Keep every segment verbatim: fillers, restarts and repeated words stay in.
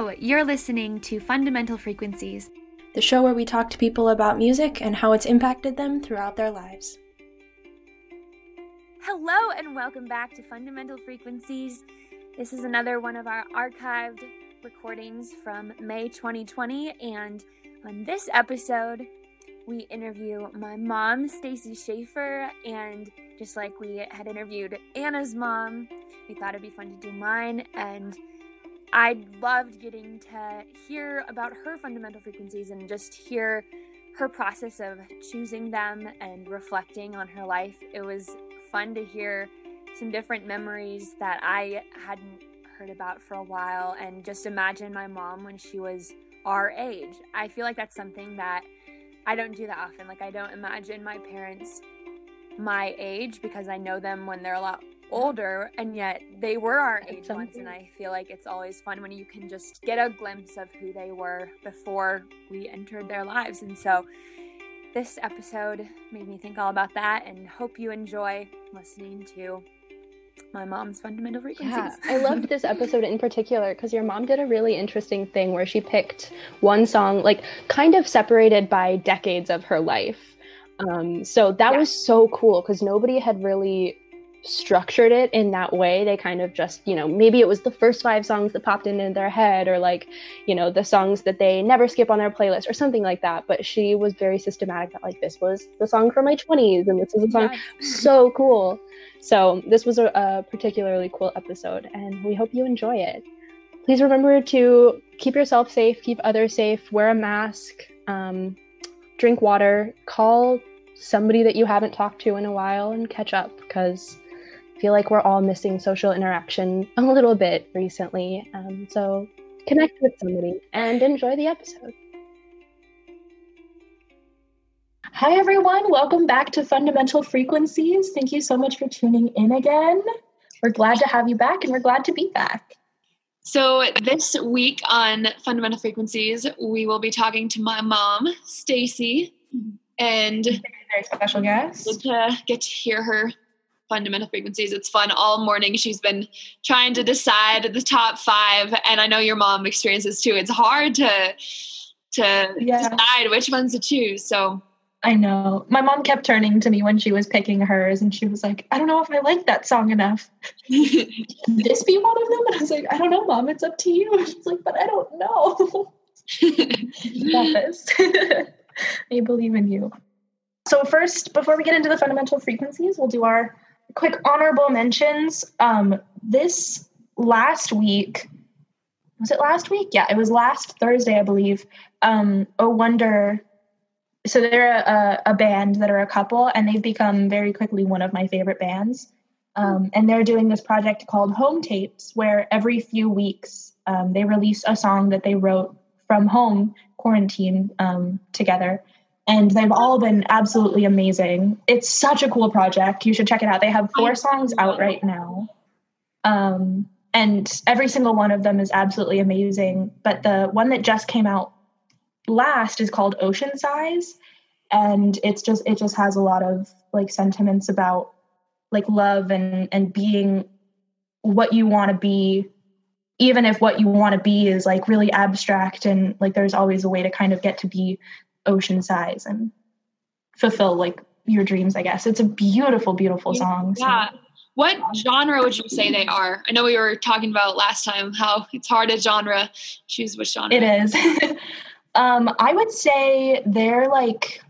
Hello, you're listening to Fundamental Frequencies, the show where we talk to people about music and how it's impacted them throughout their lives. Hello and welcome back to Fundamental Frequencies. This is another one of our archived recordings from May twenty twenty, and on this episode, we interview my mom, Stacy Schaefer, and just like we had interviewed Anna's mom, we thought it'd be fun to do mine, and I loved getting to hear about her fundamental frequencies and just hear her process of choosing them and reflecting on her life. It was fun to hear some different memories that I hadn't heard about for a while, and just imagine my mom when she was our age. I feel like that's something that I don't do that often. Like, I don't imagine my parents my age because I know them when they're a lot older, and yet they were our age once, and I feel like it's always fun when you can just get a glimpse of who they were before we entered their lives. And so this episode made me think all about that, and hope you enjoy listening to my mom's fundamental frequencies. Yeah, I loved this episode in particular because your mom did a really interesting thing where she picked one song, like kind of separated by decades of her life. Um, so that yeah. was so cool because nobody had really structured it in that way. They kind of just, you know, maybe it was the first five songs that popped into their head, or like, you know, the songs that they never skip on their playlist or something like that. But she was very systematic that like, this was the song from my twenties and this is a song. Yes. So cool. So this was a, a particularly cool episode, and we hope you enjoy it. Please remember to keep yourself safe, keep others safe, wear a mask, um, drink water, call somebody that you haven't talked to in a while and catch up, because I feel like we're all missing social interaction a little bit recently. Um, so connect with somebody and enjoy the episode. Hi, everyone. Welcome back to Fundamental Frequencies. Thank you so much for tuning in again. We're glad to have you back, and we're glad to be back. So this week on Fundamental Frequencies, we will be talking to my mom, Stacy, and a very special guest. To get to hear her fundamental frequencies. It's fun. All morning she's been trying to decide the top five, and I know your mom experiences too. It's hard to to yeah. decide which ones to choose. So I know. My mom kept turning to me when she was picking hers, and she was like, I don't know if I like that song enough. Can this be one of them? And I was like, I don't know, Mom. It's up to you. She's like, but I don't know. Office. I believe in you. So first, before we get into the fundamental frequencies, we'll do our quick honorable mentions. Um, this last week, was it last week? Yeah, it was last Thursday, I believe. Um, Oh Wonder... So they're a, a band that are a couple, and they've become very quickly one of my favorite bands. Um, and they're doing this project called Home Tapes, where every few weeks um, they release a song that they wrote from home, quarantine um, together. And they've all been absolutely amazing. It's such a cool project. You should check it out. They have four songs out right now. Um, and every single one of them is absolutely amazing. But the one that just came out last is called Ocean Size, and it's just it just has a lot of like sentiments about like love and and being what you want to be, even if what you want to be is like really abstract, and like there's always a way to kind of get to be ocean size and fulfill like your dreams, I guess. It's a beautiful beautiful song. Yeah. So. What genre would you say they are? I know we were talking about last time how it's hard to genre choose which genre. It is. Um, I would say they're like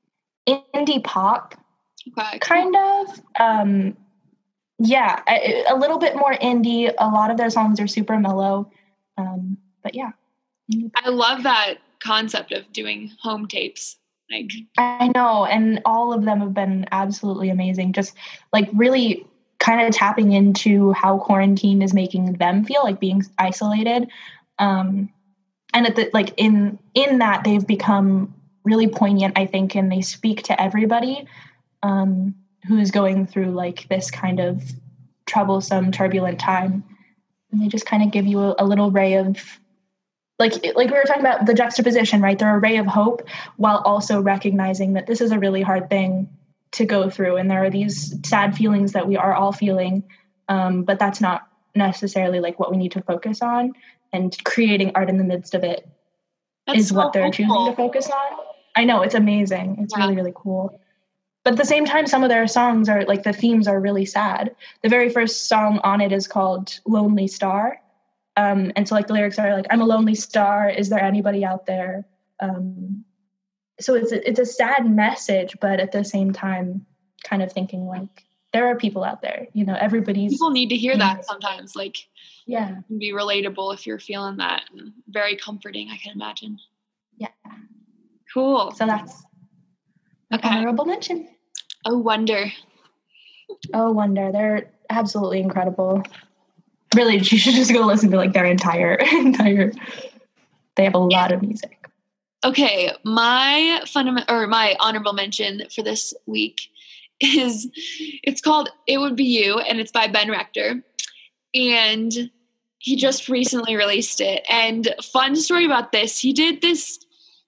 indie pop, okay, kind of. Um, yeah, a, a little bit more indie. A lot of their songs are super mellow. Um, but yeah. I love that concept of doing home tapes. Like I know, and all of them have been absolutely amazing. Just like really kind of tapping into how quarantine is making them feel, like being isolated. Um, And at the, like in in that they've become really poignant, I think, and they speak to everybody um, who's going through like this kind of troublesome, turbulent time. And they just kind of give you a, a little ray of, like like we were talking about the juxtaposition, right? They're a ray of hope while also recognizing that this is a really hard thing to go through, and there are these sad feelings that we are all feeling, um, but that's not necessarily like what we need to focus on. and creating art in the midst of it That's is so what they're hopeful. choosing to focus on. I know, it's amazing. It's Yeah. really, really cool. But at the same time, some of their songs are like the themes are really sad. The very first song on it is called Lonely Star. Um, and so like the lyrics are like, I'm a lonely star. Is there anybody out there? Um, so it's a, it's a sad message, but at the same time, kind of thinking like, there are people out there, you know, everybody's. People need to hear that sometimes. Like, yeah, it can be relatable if you're feeling that. And very comforting, I can imagine. Yeah. Cool. So that's an Okay. honorable mention. Oh, Wonder. Oh, Wonder. They're absolutely incredible. Really, you should just go listen to like their entire, entire, they have a lot of music. Okay. My fundament or my honorable mention for this week is, it's called It Would Be You, and it's by Ben Rector. And he just recently released it. And fun story about this, he did this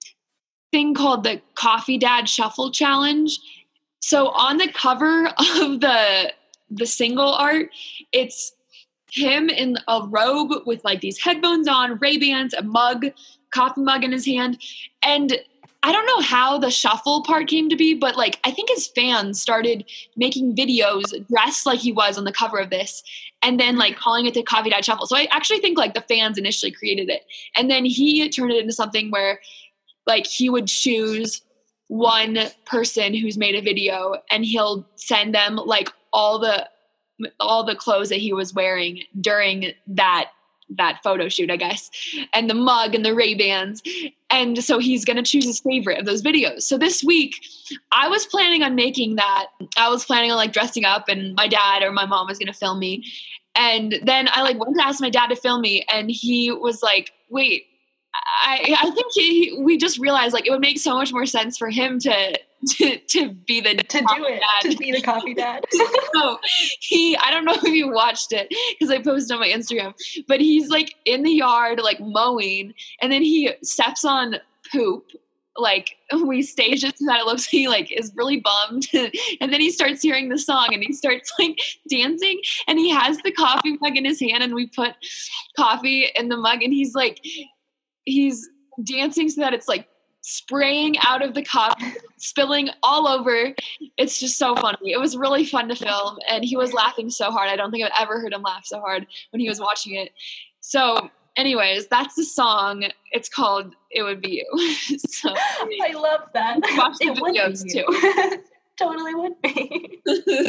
thing called the Coffee Dad Shuffle Challenge. So on the cover of the the single art, it's him in a robe with like these headphones on, Ray-Bans, a mug, coffee mug in his hand. And I don't know how the shuffle part came to be, but like I think his fans started making videos dressed like he was on the cover of this, and then like calling it the Coffee Dad Shuffle. So I actually think like the fans initially created it, and then he turned it into something where like he would choose one person who's made a video, and he'll send them like all the all the clothes that he was wearing during that that photo shoot, I guess, and the mug and the Ray-Bans. And so he's going to choose his favorite of those videos. So this week I was planning on making that. I was planning on like dressing up, and my dad or my mom was going to film me. And then I like went to ask my dad to film me, and he was like, wait, I, I think he, we just realized like it would make so much more sense for him to to, to be the To do it, dad. to be the coffee dad. So he, I don't know if you watched it because I posted on my Instagram, but he's like in the yard like mowing, and then he steps on poop. Like we staged it so that it looks like he like is really bummed, and then he starts hearing the song and he starts like dancing, and he has the coffee mug in his hand, and we put coffee in the mug, and he's like he's dancing so that it's like spraying out of the cup, spilling all over. It's just so funny. It was really fun to film, and he was laughing so hard. I don't think I've ever heard him laugh so hard when he was watching it. So anyways, that's the song. It's called It Would Be You. So I love that. Watch the It would videos be too. you. Totally would be.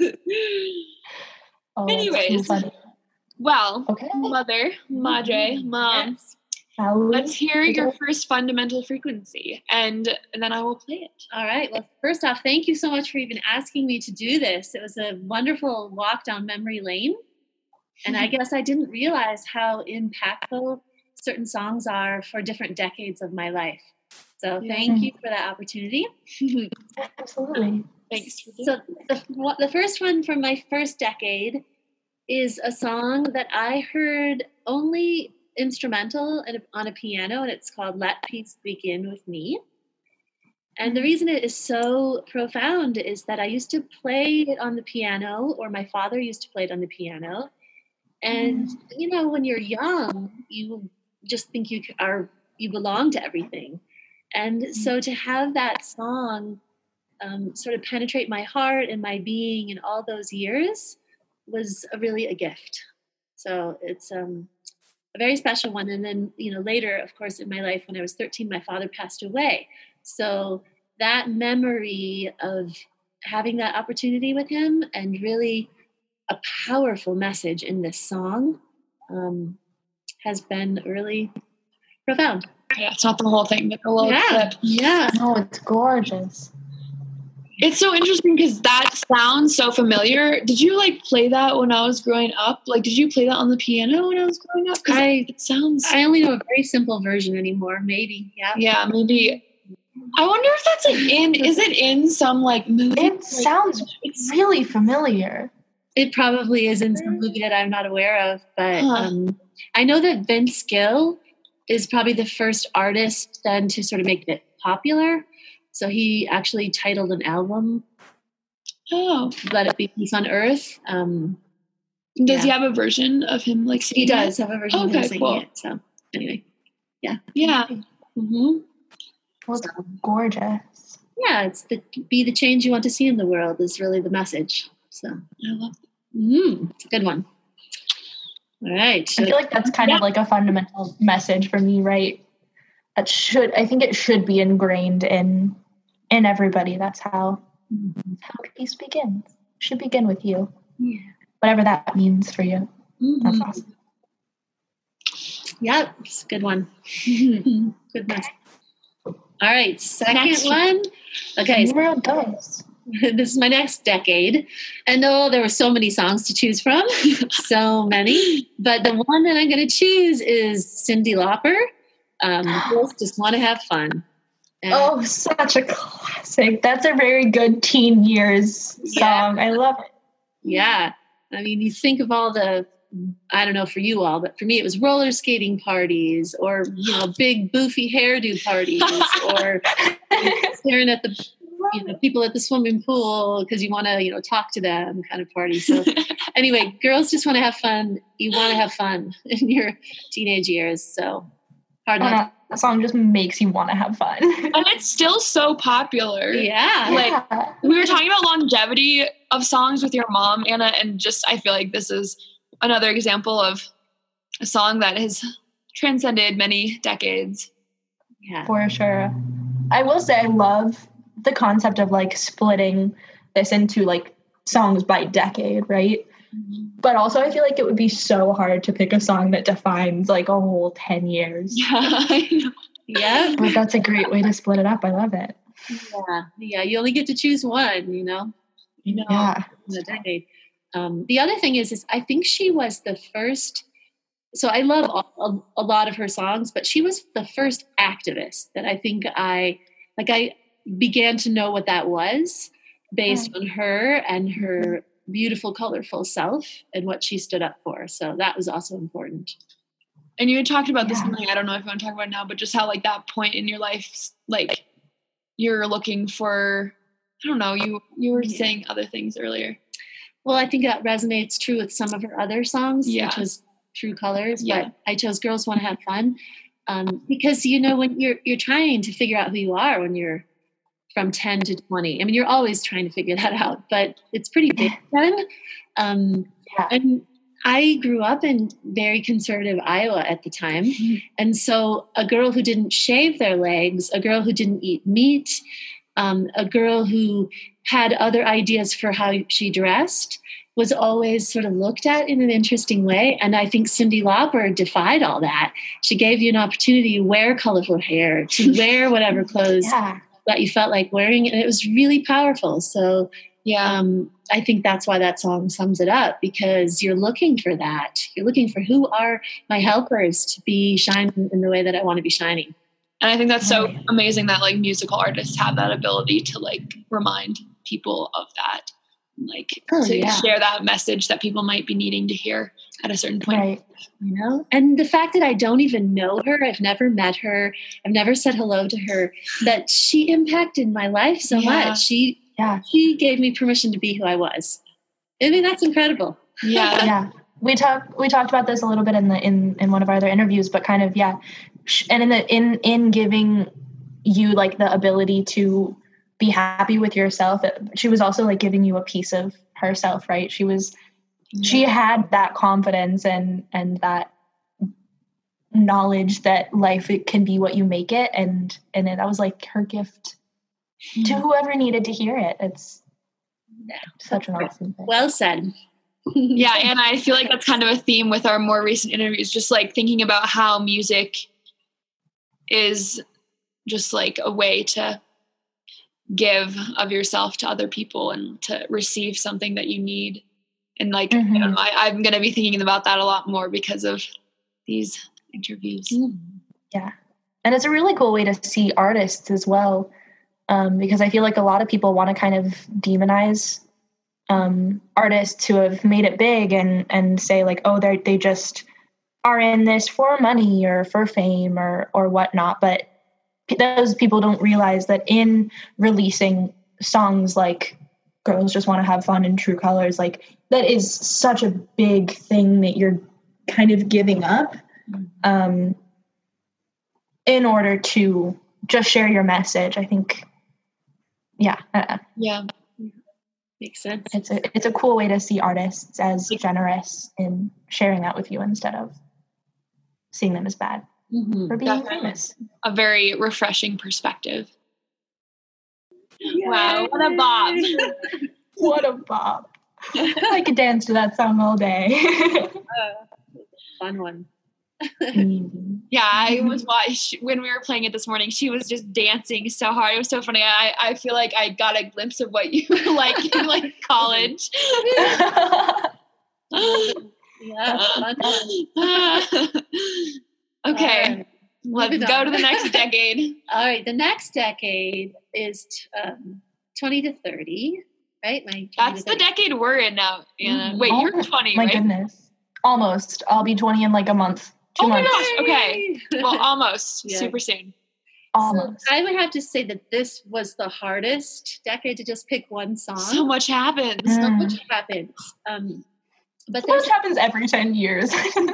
Oh, that's Anyways, so funny. well, Okay. mother, madre, mom, Yes. Shall we let's hear take your it? first fundamental frequency, and, and then I will play it. All right. Well, first off, thank you so much for even asking me to do this. It was a wonderful walk down memory lane. And I guess I didn't realize how impactful certain songs are for different decades of my life. So Yeah. thank you for that opportunity. Absolutely. Thanks for doing So the, wha- the first one from my first decade is a song that I heard only instrumental and on a piano, and it's called Let Peace Begin With Me. And the reason it is so profound is that I used to play it on the piano, or my father used to play it on the piano. And, you know, when you're young, you just think you are, you belong to everything. And so to have that song um, sort of penetrate my heart and my being in all those years was a, really a gift. So it's um, a very special one. And then, you know, later, of course, in my life, when I was thirteen, my father passed away. So that memory of having that opportunity with him, and really a powerful message in this song, um, has been really profound. Yeah, it's not the whole thing, but the little Yeah, clip. yeah. Oh, it's gorgeous. It's so interesting because that sounds so familiar. Did you like play that when I was growing up? Like, did you play that on the piano when I was growing up? 'Cause I- it sounds. I only know a very simple version anymore. Maybe, yeah. yeah, maybe. I wonder if that's like in. Is it in some like movie? It Like, sounds really familiar. It probably is in some movie that I'm not aware of, but Huh. um, I know that Vince Gill is probably the first artist then to sort of make it popular. So he actually titled an album, Oh, Let It Be Peace on Earth. Um, does he Yeah. have a version of him like he singing it? does have a version of him Okay, singing cool. it. So anyway, yeah. Yeah. Mm-hmm. Well, it's gorgeous. Yeah, it's the be the change you want to see in the world is really the message. So I love that. mm, it's a good one. All right. I feel like that's kind yeah. of like a fundamental message for me, right? That should, I think it should be ingrained in in everybody. That's how mm-hmm. how peace begins. Should begin with you. Yeah. Whatever that means for you. Mm-hmm. That's awesome. Yeah, it's a good one. Good message. All right, second next one. Okay, so this is my next decade. And oh, there were so many songs to choose from. So many. But the one that I'm going to choose is Cyndi Lauper. Um, Girls Just Want to Have Fun. And oh, such a classic. That's a very good teen years song. Yeah. I love it. Yeah. I mean, you think of all the, I don't know for you all, but for me, it was roller skating parties or, you know, big boofy hairdo parties or staring at the, you know, people at the swimming pool because you want to, you know, talk to them kind of party. So anyway, girls just want to have fun. You want to have fun in your teenage years. So hard not. That song just makes you want to have fun. And it's still so popular. Yeah. Like yeah. we were talking about longevity of songs with your mom, Anna, and just I feel like this is another example of a song that has transcended many decades. Yeah. For sure. I will say I love the concept of like splitting this into like songs by decade, right? Mm-hmm. But also I feel like it would be so hard to pick a song that defines like a whole ten years. Yeah, I know. Yeah. But that's a great way to split it up. I love it. Yeah. Yeah. You only get to choose one, you know? You know, yeah. in a decade. Um, the other thing is, is I think she was the first, so I love a, a lot of her songs, but she was the first activist that I think I, like I began to know what that was based on her and her beautiful, colorful self and what she stood up for. So that was also important. And you had talked about this, yeah. I don't know if you want to talk about it now, but just how like that point in your life, like you're looking for, I don't know, you, you were yeah. saying other things earlier. Well, I think that resonates true with some of her other songs, yeah. which was True Colors, yeah. but I chose Girls Want to Have Fun um, because, you know, when you're you're trying to figure out who you are when you're from ten to twenty. I mean, you're always trying to figure that out, but it's pretty big then. Um, yeah. And I grew up in very conservative Iowa at the time. Mm-hmm. And so a girl who didn't shave their legs, a girl who didn't eat meat, um, a girl who had other ideas for how she dressed was always sort of looked at in an interesting way. And I think Cyndi Lauper defied all that. She gave you an opportunity to wear colorful hair, to wear whatever clothes yeah. that you felt like wearing. And it was really powerful. So yeah, um, I think that's why that song sums it up, because you're looking for that. You're looking for who are my helpers to be shining in the way that I want to be shining. And I think that's so amazing that like musical artists have that ability to like remind people of that, like oh, to yeah. share that message that people might be needing to hear at a certain point. Right. You know, and the fact that I don't even know her, I've never met her, I've never said hello to her, that she impacted my life so yeah. much. She, yeah, she gave me permission to be who I was. I mean, that's incredible. Yeah, yeah. We talked we talked about this a little bit in the in in one of our other interviews, but kind of yeah, and in the in in giving you like the ability to be happy with yourself, she was also like giving you a piece of herself, right? She was mm-hmm. she had that confidence and and that knowledge that life it can be what you make it, and and that was like her gift mm-hmm. to whoever needed to hear it. It's yeah. such an awesome thing. Well said. Yeah, and I feel like that's kind of a theme with our more recent interviews, just like thinking about how music is just like a way to give of yourself to other people and to receive something that you need. And like, mm-hmm. I don't know, I, I'm going to be thinking about that a lot more because of these interviews. Yeah. And it's a really cool way to see artists as well. Um, because I feel like a lot of people want to kind of demonize um, artists who have made it big and, and say like, oh, they they just are in this for money or for fame or, or whatnot. But those people don't realize that in releasing songs like Girls Just Want to Have Fun and True Colors, like that is such a big thing that you're kind of giving up. Um, in order to just share your message. I think, yeah. Uh, yeah. Makes sense. It's a, it's a cool way to see artists as generous in sharing that with you instead of seeing them as bad Mm-hmm. for being Definitely. famous. A very refreshing perspective. Yay. Wow, what a bob. What a bop. I could dance to that song all day. uh, fun one. Yeah, I was watching when we were playing it this morning. She was just dancing so hard. It was so funny. I, I feel like I got a glimpse of what you were like in like college. Yeah, fun one. Okay, right. let's Moving go on. to the next decade. All right, the next decade is um, twenty to thirty, right? My That's the decade we're in now, Anna. Mhm. Wait, Oh, you're twenty, my right? goodness. Almost. I'll be twenty in like a month. Two Oh my months. gosh, okay. Well, almost. Yeah. Super soon. Almost. So I would have to say that this was the hardest decade to just pick one song. So much happens. So Mm. much happens. Um, but So there's much happens every ten years.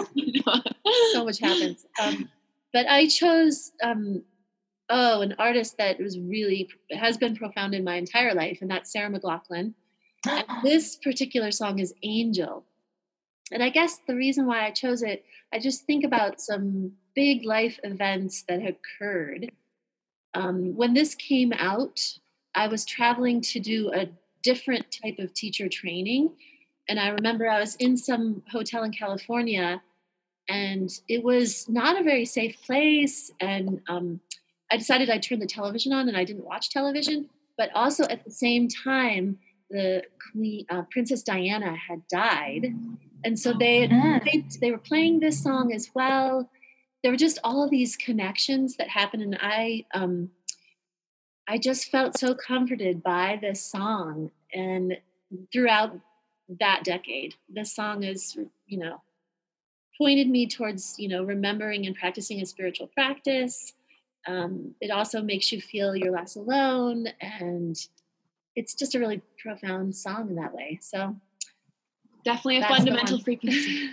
so much happens. Um, but I chose, um, oh, an artist that was really, has been profound in my entire life, and that's Sarah McLachlan. And this particular song is Angel. And I guess the reason why I chose it, I just think about some big life events that occurred. Um, when this came out, I was traveling to do a different type of teacher training. And I remember I was in some hotel in California, and it was not a very safe place. And um, I decided I'd turn the television on, and I didn't watch television. But also at the same time, the Queen, uh, Princess Diana had died. And so they, had, Mm. they they were playing this song as well. There were just all of these connections that happened, and I um, I just felt so comforted by this song. And throughout that decade, this song is, you know, pointed me towards, you know, remembering and practicing a spiritual practice. Um, it also makes you feel you're less alone, and it's just a really profound song in that way. So Definitely a that's the fundamental one. frequency.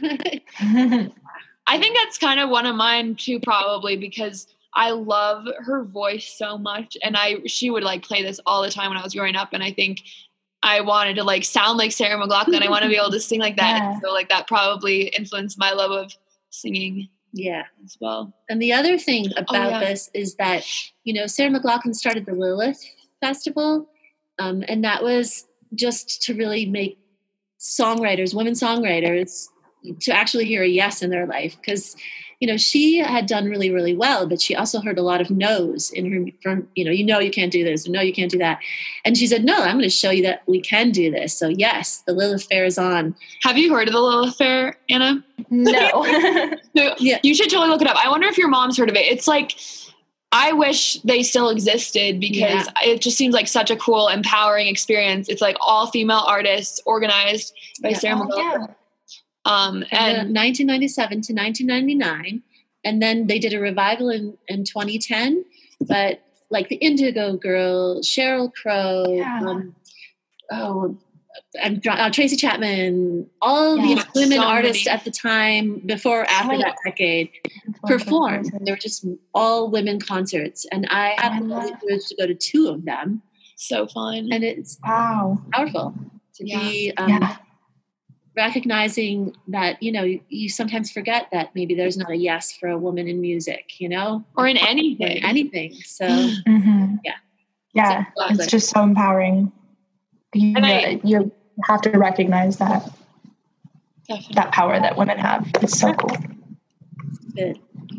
I think that's kind of one of mine too, probably because I love her voice so much, and I she would like play this all the time when I was growing up, and I think I wanted to like sound like Sarah McLachlan. I want to be able to sing like that, Yeah. and so like that probably influenced my love of singing Yeah. as well. And the other thing about yeah. this is that, you know, Sarah McLachlan started the Lilith Festival, um, and that was just to really make songwriters, women songwriters, to actually hear a yes in their life. Because, you know, she had done really, really well, but she also heard a lot of no's in her, from, you know, you know, you can't do this, or no, you can't do that. And she said, no, I'm going to show you that we can do this. So yes, the Lilith Fair is on. Have you heard of the Lilith Fair, Anna? No. So Yeah. You should totally look it up. I wonder if your mom's heard of it. It's like, I wish they still existed because Yeah. it just seems like such a cool, empowering experience. It's like all female artists organized by Yeah. Sarah Oh, McLachlan. yeah. Um, And and nineteen ninety-seven to nineteen ninety-nine, and then they did a revival in, in twenty ten. But like the Indigo Girl, Sheryl Crow, Yeah. um, oh, I'm, dra- uh, Tracy Chapman, all Yeah. these women So artists many. at the time, before, after Wait. that decade, performed. They were just all women concerts, and I had the Yeah. privilege to go to two of them, so fun. and it's Wow. powerful to Yeah. be. Um, Yeah. recognizing that, you know, you, you sometimes forget that maybe there's not a yes for a woman in music, you know, or in or anything. in anything. So Mm-hmm. Yeah. Yeah. Exactly. It's just so empowering. You, And I- you have to recognize that Definitely. that power that women have. It's so cool. good.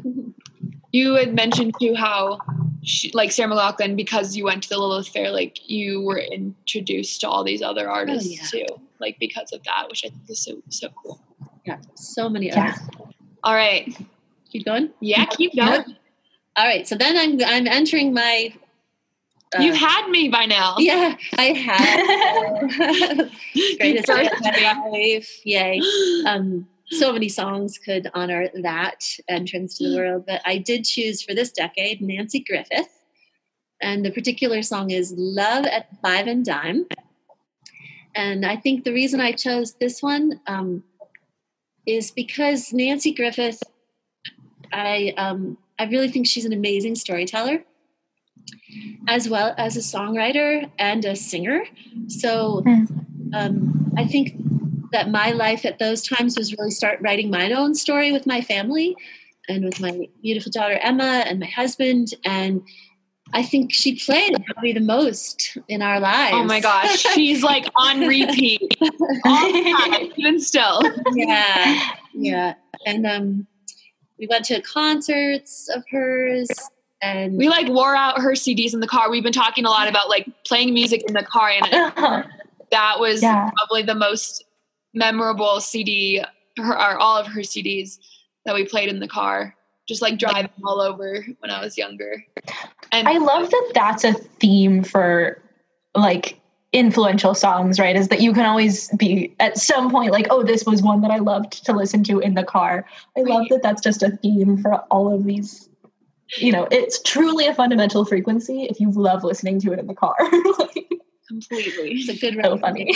You had mentioned too how, she, like Sarah McLachlan, because you went to the Lilith Fair, like you were introduced to all these other artists Oh, yeah. too, like because of that, which I think is so so cool. Yeah. So many Yeah. others. All right, Keep going. yeah, keep going. All right. So then I'm, I'm entering my, uh, You've had me by now. yeah, I have greatest day First of my life. Yay. Um, so many songs could honor that entrance to the world, but I did choose for this decade Nancy Griffith, and the particular song is Love at Five and Dime. And I think the reason I chose this one um, is because Nancy Griffith, I um, I really think she's an amazing storyteller, as well as a songwriter and a singer. So um, I think that my life at those times was really start writing my own story with my family and with my beautiful daughter, Emma, and my husband. And I think she played probably the most in our lives. Oh my gosh. She's like on repeat all the time, even still. Yeah. Yeah. And um, we went to concerts of hers. And we like wore out her C Ds in the car. We've been talking a lot about like playing music in the car, and that was yeah. probably the most memorable C D, her, or all of her C Ds that we played in the car, just like driving all over when I was younger. And I love that that's a theme for like influential songs, right? Is that you can always be at some point like, oh, this was one that I loved to listen to in the car. I love that that's just a theme for all of these. You know, it's truly a fundamental frequency if you love listening to it in the car. Like, completely. It's a good so funny.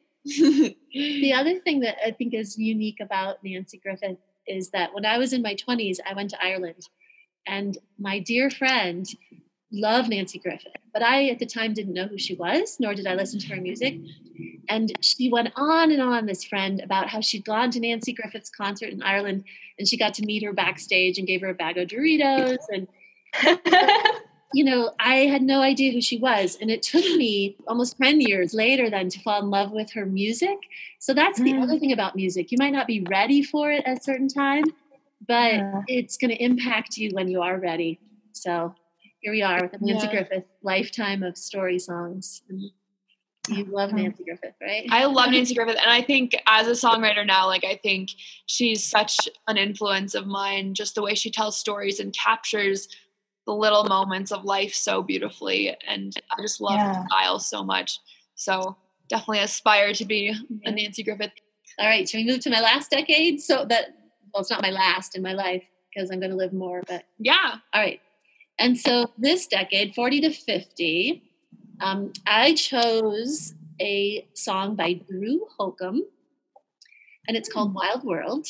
The other thing that I think is unique about Nanci Griffith is that when I was in my twenties, I went to Ireland, and my dear friend loved Nanci Griffith, but I at the time didn't know who she was, nor did I listen to her music. And she went on and on, this friend, about how she'd gone to Nanci Griffith's concert in Ireland, and she got to meet her backstage and gave her a bag of Doritos. And, you know, I had no idea who she was. And it took me almost ten years later then to fall in love with her music. So that's the mm. other thing about music. You might not be ready for it at a certain time, but yeah. it's going to impact you when you are ready. So here we are with the Nanci yeah. Griffith lifetime of story songs. You love Nanci Griffith, right? I love Nanci Griffith. And I think as a songwriter now, like, I think she's such an influence of mine, just the way she tells stories and captures the little moments of life so beautifully. And I just love yeah. her style so much. So definitely aspire to be a Nanci Griffith. All right. Should we move to my last decade? So that, well, it's not my last in my life because I'm going to live more, but yeah. All right. And so this decade, forty to fifty, Um, I chose a song by Drew Holcomb, and it's called Wild World.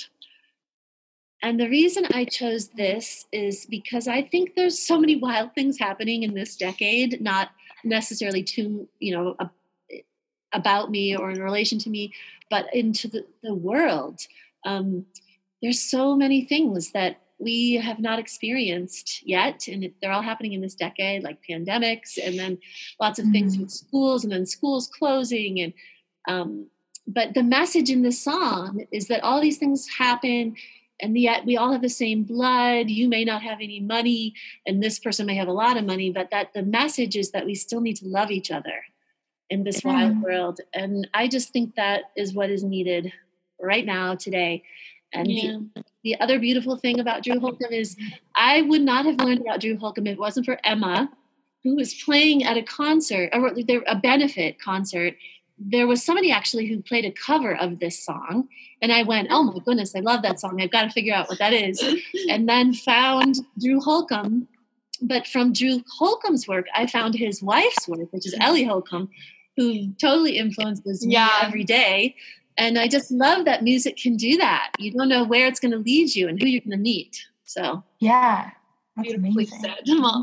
And the reason I chose this is because I think there's so many wild things happening in this decade, not necessarily to, you know, a, about me or in relation to me, but into the, the world. Um, there's so many things that we have not experienced yet, and they're all happening in this decade, like pandemics, and then lots of mm-hmm. things with schools, and then schools closing. And um, but the message in this song is that all these things happen, and yet we all have the same blood. You may not have any money, and this person may have a lot of money, but that the message is that we still need to love each other in this mm-hmm. wild world. And I just think that is what is needed right now, today. And yeah. the, the other beautiful thing about Drew Holcomb is I would not have learned about Drew Holcomb if it wasn't for Emma, who was playing at a concert, or a benefit concert. There was somebody actually who played a cover of this song. And I went, oh my goodness, I love that song. I've got to figure out what that is. And then found Drew Holcomb. But from Drew Holcomb's work, I found his wife's work, which is Ellie Holcomb, who totally influences me yeah. every day. And I just love that music can do that. You don't know where it's going to lead you and who you're going to meet. So yeah, that's beautifully said, Mom.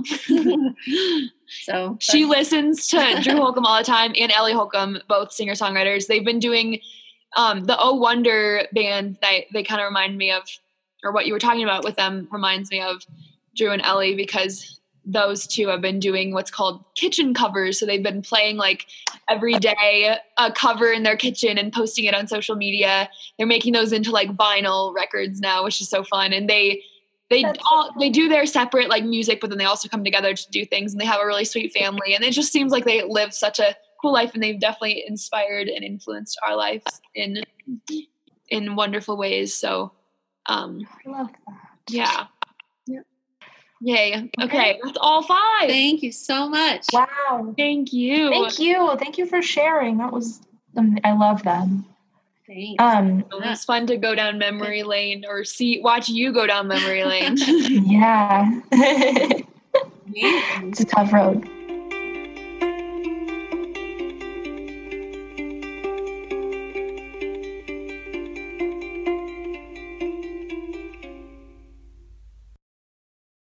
So she listens to Drew Holcomb all the time, and Ellie Holcomb, both singer-songwriters. They've been doing um, the Oh Wonder band. They they kind of remind me of, or what you were talking about with them reminds me of Drew and Ellie, because those two have been doing what's called kitchen covers. So they've been playing like every day a cover in their kitchen and posting it on social media. They're making those into like vinyl records now, which is so fun. And they they That's all so they do their separate like music, but then they also come together to do things, and they have a really sweet family. And it just seems like they live such a cool life, and they've definitely inspired and influenced our lives in in wonderful ways. So um I love that. Yeah. Yay. Okay. That's all five. Thank you so much. Wow. Thank you. Thank you. Thank you for sharing. That was, um, I love them. Thanks. Um, it was fun to go down memory lane, or see, watch you go down memory lane. Yeah. It's a tough road.